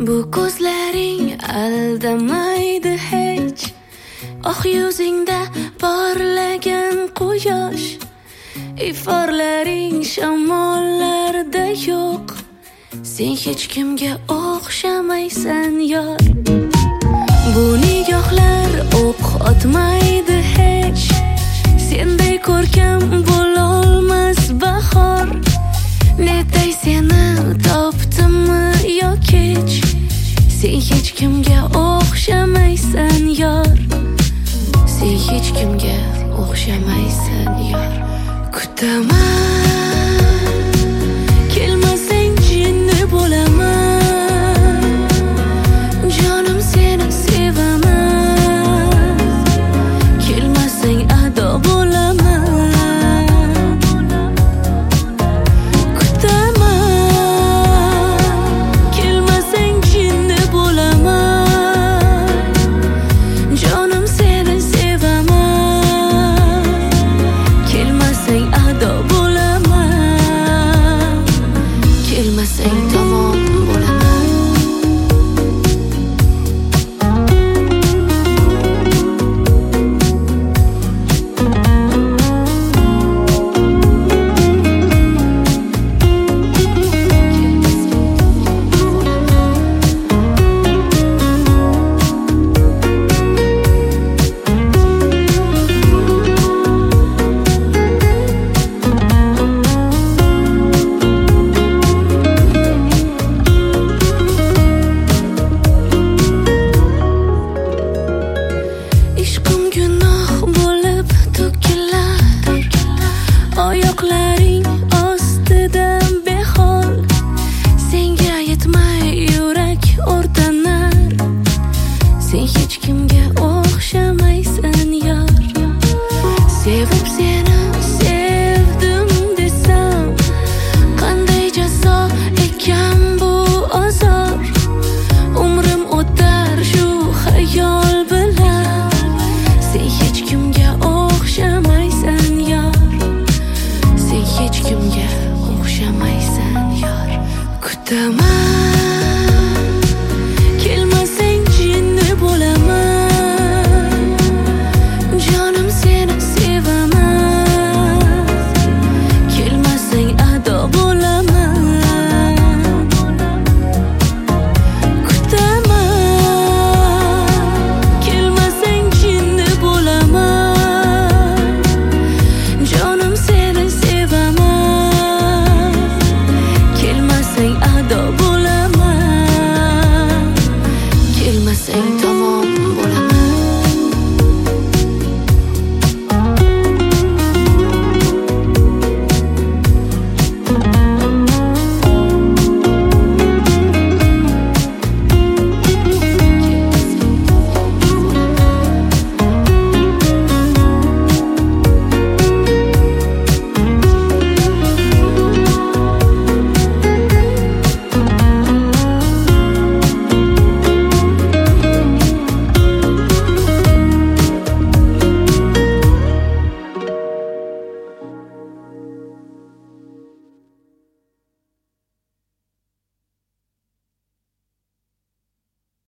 Bu ko'zlaring aldamaydi hech, oq yuzingda porlagan quyosh, iforlaring shamollarda yo'q. Sen hech kimga o'xshamaysan yor. Bu nigohlar o'q otmaydi hech, senday ko'rkam bo'lolmas bahor. Netay seni topdimmi yo kech, sen hech kimga o'xshamaysan yor. Sen hech kimga o'xshamaysan yor. Kutaman, kelmasang jinni bo'laman, jonim seni sevaman. Kelmasang ado bo'laman. Kutaman, kelmasang jinni bo'laman, jonim seni sevaman. Kelmasang ado bo'laman, kelmasang tamom bo'laman. Ishqim gunoh bo'lib to'kilar, oyoqlar